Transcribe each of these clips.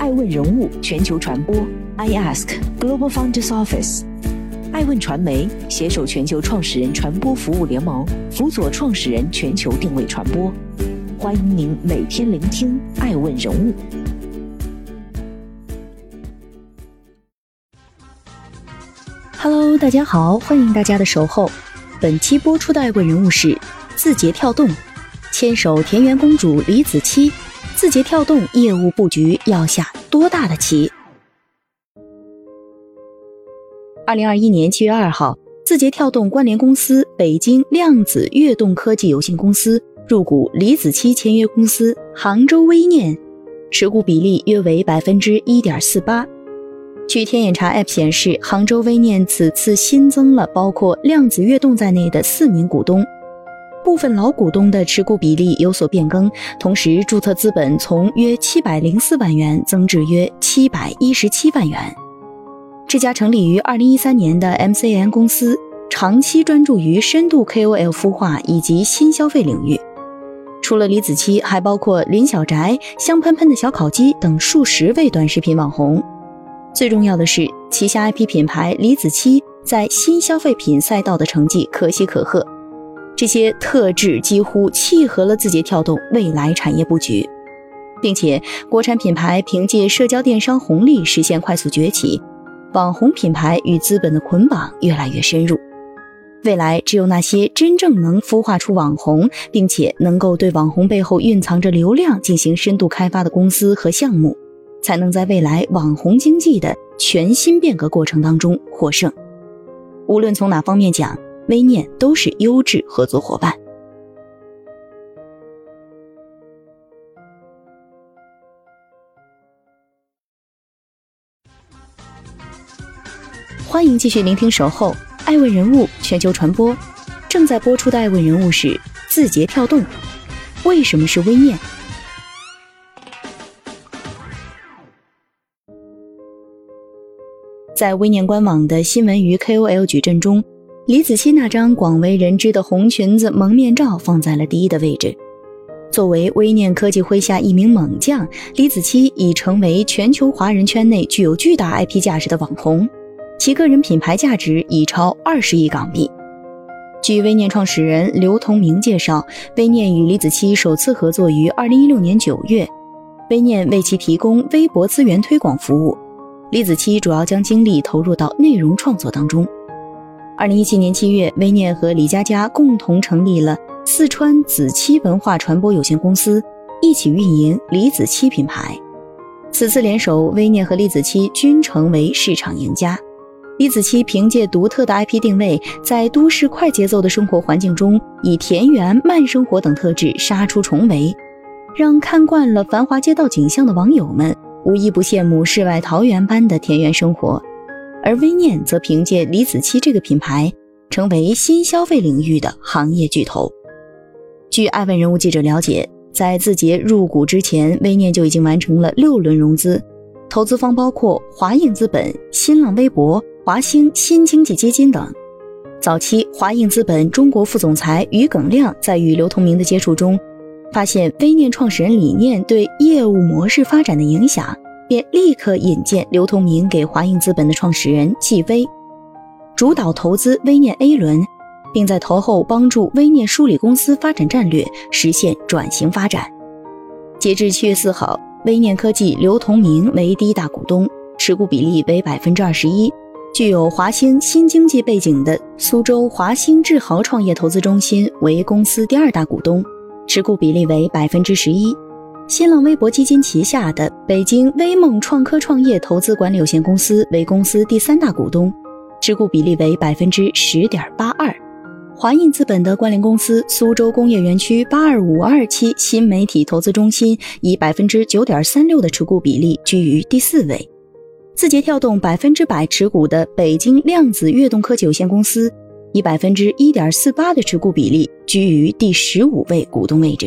爱问人物全球传播 iAsk Global Founders Office。爱问传媒携手全球创始人传播服务联盟，辅佐创始人全球定位传播。欢迎您每天聆听爱问人物。 Hello， 大家好，欢迎大家的守候。本期播出的爱问人物是字节跳动，牵手田园公主李子柒，字节跳动业务布局要下多大的棋？2021年7月2号，字节跳动关联公司北京量子跃动科技有限公司入股李子柒签约公司杭州微念，持股比例约为 1.48%。据天眼查 App 显示，杭州微念此次新增了包括量子跃动在内的4名股东，部分老股东的持股比例有所变更，同时注册资本从约704万元增至约717万元。这家成立于2013年的 MCN 公司，长期专注于深度 KOL 孵化以及新消费领域。除了李子柒，还包括林小宅、香喷喷的小烤鸡等数十位短视频网红。最重要的是，旗下 IP 品牌李子柒在新消费品赛道的成绩可喜可贺，这些特质几乎契合了字节跳动未来产业布局，并且国产品牌凭借社交电商红利实现快速崛起，网红品牌与资本的捆绑越来越深入。未来只有那些真正能孵化出网红，并且能够对网红背后蕴藏着流量进行深度开发的公司和项目，才能在未来网红经济的全新变革过程当中获胜。无论从哪方面讲，微念都是优质合作伙伴。欢迎继续聆听守候爱问人物全球传播，正在播出的爱问人物是字节跳动。为什么是微念？在微念官网的新闻与 KOL 矩阵中，李子柒那张广为人知的红裙子蒙面照放在了第一的位置。作为微念科技麾下一名猛将，李子柒已成为全球华人圈内具有巨大 IP 价值的网红，其个人品牌价值已超20亿港币。据微念创始人刘同明介绍，微念与李子柒首次合作于2016年9月，微念为其提供微博资源推广服务，李子柒主要将精力投入到内容创作当中。2017年7月，微念和李佳佳共同成立了四川子柒文化传播有限公司，一起运营李子柒品牌。此次联手，微念和李子柒均成为市场赢家。李子柒凭借独特的 IP 定位，在都市快节奏的生活环境中，以田园慢生活等特质杀出重围，让看惯了繁华街道景象的网友们无一不羡慕世外桃源般的田园生活。而微念则凭借李子柒这个品牌，成为新消费领域的行业巨头。据爱问人物记者了解，在字节入股之前，微念就已经完成了6轮融资，投资方包括华映资本、新浪微博、华兴新经济基金等。早期华映资本中国副总裁于耿亮在与刘同明的接触中，发现微念创始人理念对业务模式发展的影响，便立刻引荐刘同明给华映资本的创始人纪薇，主导投资微念 A 轮，并在投后帮助微念梳理公司发展战略，实现转型发展。截至7月4号，微念科技刘同明为第一大股东，持股比例为 21%。具有华兴新经济背景的苏州华兴智豪创业投资中心为公司第2大股东，持股比例为 11%。新浪微博基金旗下的北京微梦创科创业投资管理有限公司为公司第3大股东，持股比例为 10.82%。华映资本的关联公司苏州工业园区825期新媒体投资中心以 9.36% 的持股比例居于第4位。字节跳动100%持股的北京量子跃动科技有限公司以 1.48% 的持股比例居于第15位股东位置。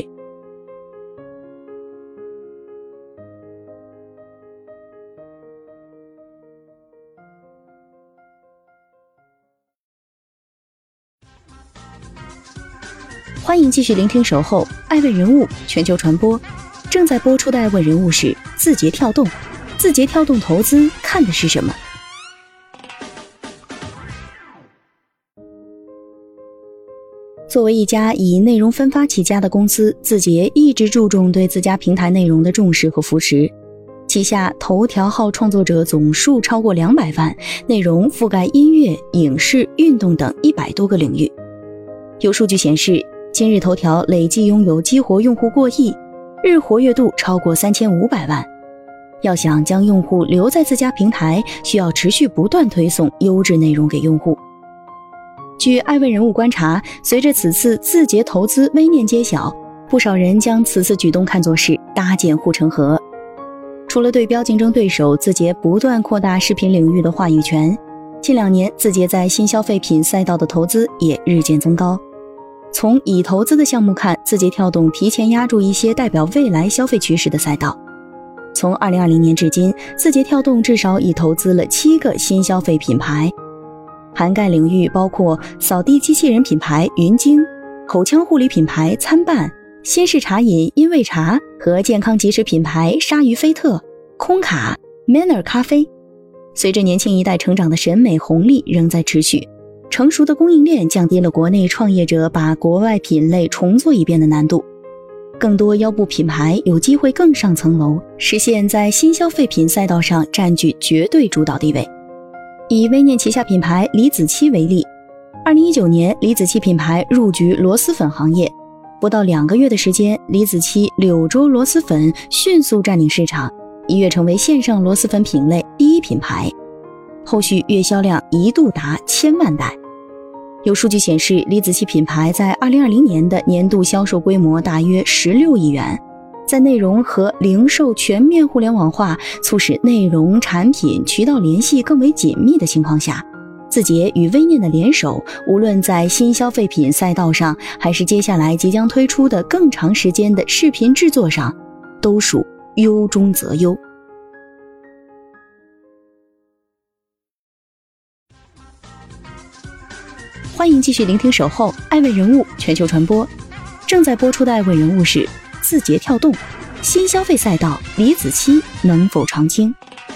欢迎继续聆听守候爱问人物全球传播，正在播出的爱问人物是字节跳动。 字节跳动投资看的是什么？作为一家以内容分发起家的公司，字节一直注重对自家平台内容的重视和扶持。旗下头条号创作者总数超过200万，内容覆盖音乐、影视、运动等100多个领域。有数据显示，今日头条累计拥有激活用户过亿，日活跃度超过3500万。要想将用户留在自家平台，需要持续不断推送优质内容给用户。据爱问人物观察，随着此次字节投资微念揭晓，不少人将此次举动看作是搭建护城河。除了对标竞争对手，字节不断扩大视频领域的话语权。近2年，字节在新消费品赛道的投资也日渐增高。从已投资的项目看，字节跳动提前压住一些代表未来消费趋势的赛道。从2020年至今，字节跳动至少已投资了7个新消费品牌，涵盖领域包括扫地机器人品牌云鲸、口腔护理品牌参半、新式茶饮因味茶和健康即食品牌鲨鱼菲特、空卡、Manner 咖啡。随着年轻一代成长的审美红利仍在持续，成熟的供应链降低了国内创业者把国外品类重做一遍的难度。更多腰部品牌有机会更上层楼，实现在新消费品赛道上占据绝对主导地位。以微念旗下品牌李子柒为例，2019年李子柒品牌入局螺蛳粉行业，不到2个月的时间，李子柒柳州螺蛳粉迅速占领市场，一跃成为线上螺蛳粉品类第1品牌，后续月销量一度达1000万袋。有数据显示，李子柒品牌在2020年的年度销售规模大约16亿元。在内容和零售全面互联网化，促使内容、产品、渠道联系更为紧密的情况下，字节与微念的联手，无论在新消费品赛道上，还是接下来即将推出的更长时间的视频制作上，都属优中则优。欢迎继续聆听守候爱问人物全球传播，正在播出的爱问人物是字节跳动新消费赛道，李子柒能否长青？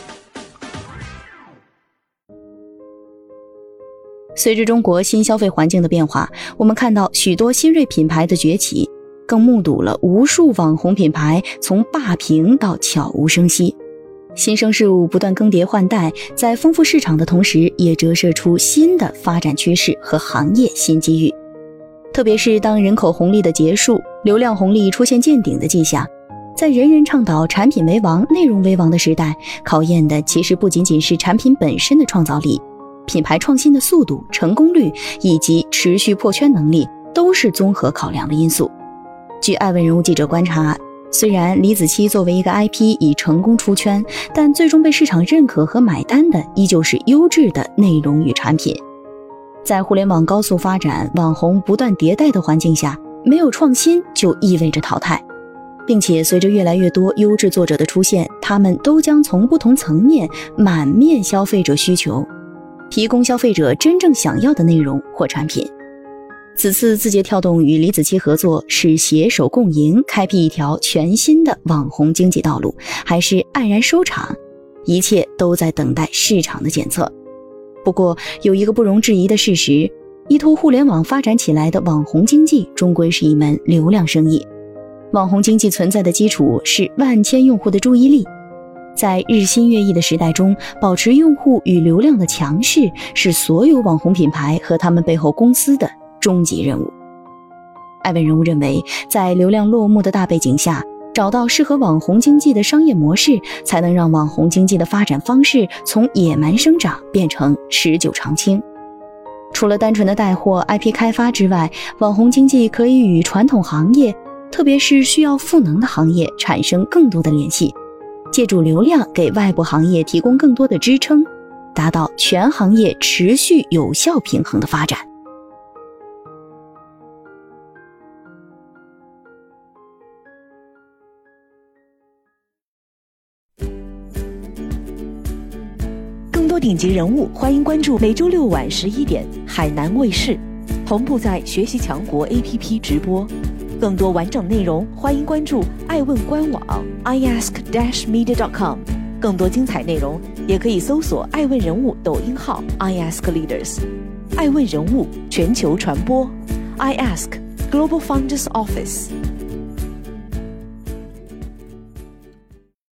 随着中国新消费环境的变化，我们看到许多新锐品牌的崛起，更目睹了无数网红品牌从霸屏到悄无声息。新生事物不断更迭换代，在丰富市场的同时，也折射出新的发展趋势和行业新机遇。特别是当人口红利的结束，流量红利出现见顶的迹象，在人人倡导产品为王、内容为王的时代，考验的其实不仅仅是产品本身的创造力，品牌创新的速度、成功率以及持续破圈能力，都是综合考量的因素。据爱问人物记者观察，虽然李子柒作为一个 IP 已成功出圈，但最终被市场认可和买单的依旧是优质的内容与产品。在互联网高速发展、网红不断迭代的环境下，没有创新就意味着淘汰，并且随着越来越多优质作者的出现，他们都将从不同层面满面消费者需求，提供消费者真正想要的内容或产品。此次字节跳动与李子柒合作，是携手共赢，开辟一条全新的网红经济道路，还是黯然收场？一切都在等待市场的检测。不过，有一个不容置疑的事实，依托互联网发展起来的网红经济，终归是一门流量生意。网红经济存在的基础是万千用户的注意力。在日新月异的时代中，保持用户与流量的强势，是所有网红品牌和他们背后公司的终极任务。爱问人物认为，在流量落幕的大背景下，找到适合网红经济的商业模式，才能让网红经济的发展方式从野蛮生长变成持久长青。除了单纯的带货、IP 开发之外，网红经济可以与传统行业，特别是需要赋能的行业产生更多的联系，借助流量给外部行业提供更多的支撑，达到全行业持续有效平衡的发展。 更多顶级人物，欢迎关注每周6晚11点海南卫视，同步在学习强国 APP 直播。更多完整内容，欢迎关注爱问官网 iask-media.com。 更多精彩内容也可以搜索爱问人物抖音号 iAskLeaders， 爱问人物全球传播 iAsk Global Founders Office。